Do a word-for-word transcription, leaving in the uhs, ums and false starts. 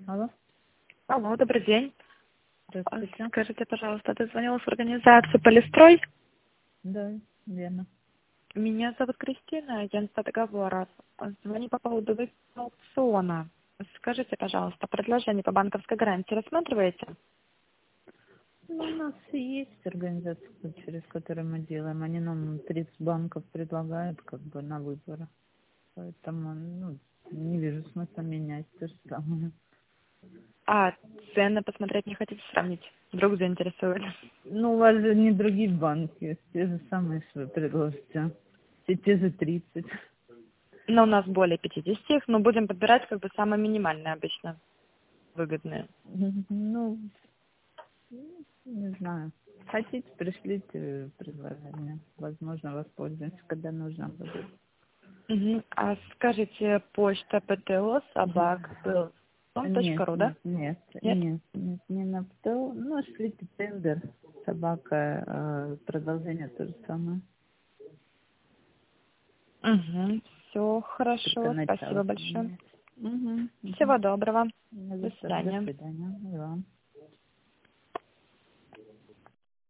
Алло, Алло, добрый день. А, здравствуйте. Скажите, пожалуйста, ты звонила с организации «Полистрой»? Да, верно. Меня зовут Кристина, агентство договоров. Звоню по поводу выставки аукциона. Скажите, пожалуйста, предложение по банковской гарантии рассматриваете? Ну, у нас и есть организация, через которую мы делаем. Они нам тридцать банков предлагают как бы на выбор. Поэтому, ну, не вижу смысла менять то же самое. А, цены посмотреть не хотите сравнить? Вдруг заинтересует. Ну, у вас же не другие банки, есть те же самые, что вы предложите. Все те же тридцать. Но у нас более пятидесяти их, но будем подбирать как бы самые минимальные обычно, выгодные. Ну, не знаю. Хотите, пришлите предложение. Возможно, воспользуемся, когда нужно будет. Мгм. А скажите, почта ПТО собак был Нет, точка ру, да? нет, нет, Нет? нет, нет, не на ПТО. Ну, шлите тендер, собака, э, продолжение то же самое. Угу. Все Только хорошо. начало Спасибо большое. поменять. Угу, угу. Всего доброго. Не До за что. До свидания. свидания. И вам.